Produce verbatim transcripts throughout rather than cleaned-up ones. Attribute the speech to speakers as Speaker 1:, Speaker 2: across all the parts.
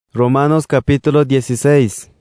Speaker 1: Romanos capítulo dieciséis.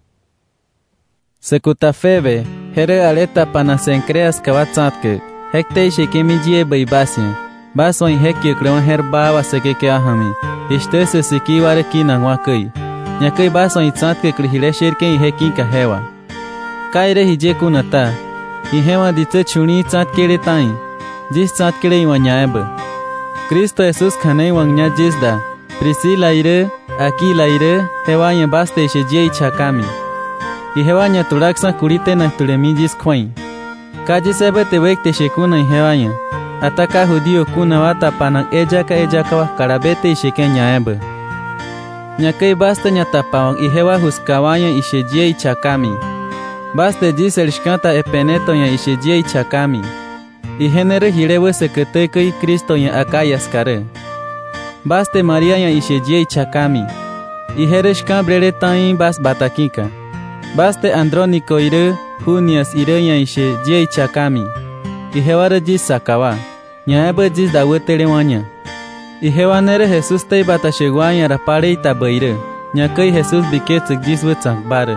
Speaker 2: Secutafebe, here aleta panasencreas kawatzatke, hekte shikimi jie beibasia, baso in hekye kreon her bawa sekeke ahami, ishte se sikiware kina wakei, nyakei baso in tzatke krihile shirke in hekin kahewa. Kaire hije kunata, ihewa ditse chuni tzatkere tain, jis tzatkere iwanyaebe. Cristo Jesus khanei wangnya jisda, Priscila ire, Aquila ire, hewaña baste ishe jie chakami. Y hewaña turaksa kurite na turemi jis kwain. Kaji sebe te wekte shekuna y hewaña. Ataka judío kuna wata panak ejaka ejaka wa karabete ishe kenya ebe. Nyakei baste nyatapawang y hewa huskawaña ishe jie chakami. Baste jis el shkanta epeneto ya ishe jie chakami. Y genere hirewe seketeke y Cristo ya akayas kare. Baste Maria ya ishe jie chakami. Y hereshka brere tain bas batakika. Baste Andrónico ire, Junias ire ya ishe jie chakami. Y hewara jis sakawa. Nyaebe jis dawetere wanya. Y hewanere Jesus te batashegwanya rapare itabeire. Nyakei Jesus biketsik jis wetzakbare.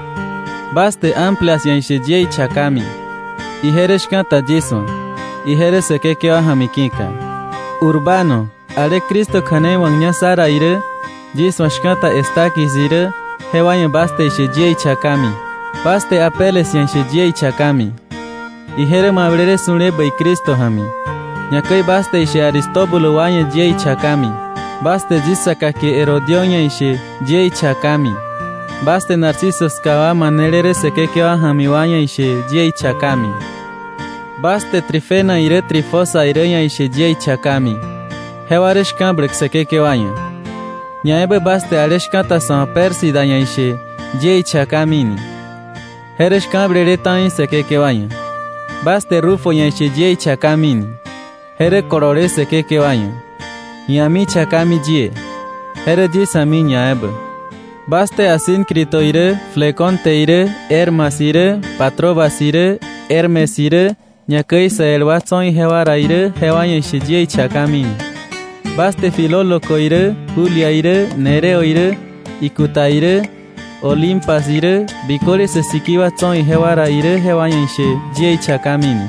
Speaker 2: Baste Amplias ya ishe jie chakami. Y hereshka tajiswa. Y hereseke hamikika. Urbano. Ale Cristo kane wangnya sara ire, jis washkata estakis ire, hewaña baste ishe jie chakami, baste apeles yan ishe jie chakami. Y here mabrere sune bei Cristo hami. Nyakei baste ishe Aristóbulo waña jie chakami, baste jisaka ke Herodioña ishe jie chakami, baste Narcisos kawa manelere sekekewa hami waña ishe jie chakami. Baste Trifena ire Trifosa ireña ishe jie chakami. Hewareshka brekseke waña. Nyaebe baste areshka ta san persida nya ishe jie chakamini. Hereshka breretain sekeke waña. Baste Rufo nya ishe jie chakamini. Here korore sekeke waña. Nyami chakami jie. Here jisami nyaebe. Baste Asíncrito ire, Fleconte ire, Hermas ire, Patrobas ire, Hermes ire, nyakei saelwatson hewara ire, hewaña ishe jie chakamini. Baste Filóloco ire, Julia ire, Nereo ire, Ikuta ire, Olimpas ire, Bikore se sikiwa tson y hewara ire, hewaña ishe jie chakamini.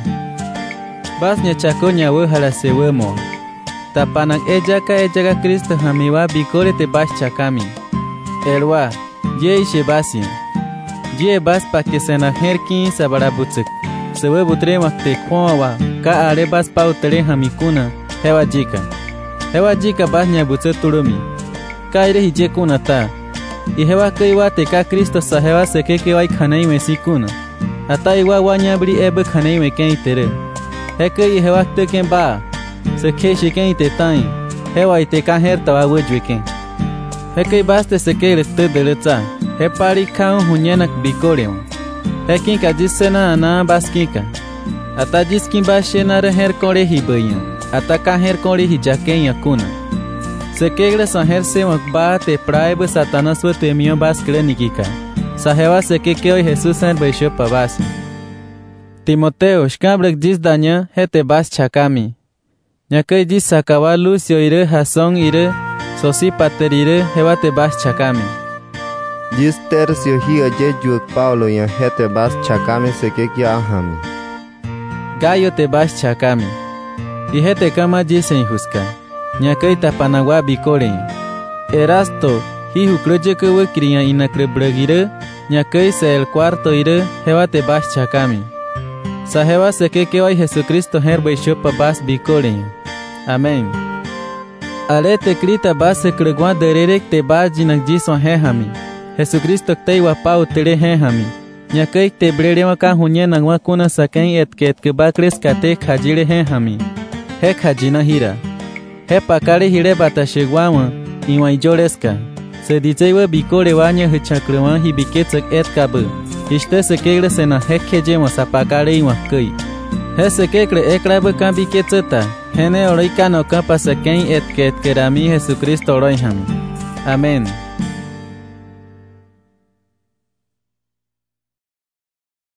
Speaker 2: Bas nya chako nya wejala se wemo. Tapanak ejaka ejaka Cristo hamiwa bikore te bas chakami. Elwa, jie ishe basin. Jie bas pa que se najerkin sabarabutsik. Se we butremak te kwawa, ka are bas pa utere hamikuna, hewa jika. Hewa jika basnya butse turumi. Kaire hije kuna ta. Y hewa kaiwa teka Cristo sa hewa sekeke wai khanei mesi kuna. Ata iwa wanya bri ebe khanei me ken itere. Heke y hewa teken ba. Seke shiken ite tain. Hewa iteka her tawa wejweken. Heke baste seke reste deletza. He pari kaun hunyenak bikoreon. Hekin ka jisena ana baskika. Ata jiskin bashena re her kore hibayan. Ataka her kori hijaken yakuna. Sekegre saher se makba te praebe Satanas we temio bas klenikika. Saheva sekekeo Jesus en beisho pabasi. Timoteo shkabrek jis daña hete bas chakami. Nyakei jis sakawa Lucio ire Jason ire Sosipater ire hewa te bas chakami.
Speaker 3: Jis tercio hiya jejuek Paulo ya hete bas chakami sekeki ahami.
Speaker 2: Gayo te bas chakami. Y hete kama jisen huska. Nyakei tapanawa bikore. Erasto, hihu krojeke we kriya inakre bragire. Nyakei se el cuarto ire, hewa te bas chakami. Sa hewa sekeke wai Jesucristo her beishopa bas bikore. Amen. Ale te krita bas se kregwa dererek te bas jinak jison hehami. Jesucristo te wapau tere hehami. Nyakei te brerewa ka hunye nangwa kuna saken etket ke bakres kate khajire hehami. He khajina hira. He pakare hire batashegwawa, iwa ijoreska. Se dicewe bikore wanya hechakrewan hibiketzek etkabu. Ishte sekegre sena hekejemo sapakare iwa kui. He sekegre ekrabe kambiketseta. Hene oroika no kapa seken etket kerami Jesucristo oroihami. Amen.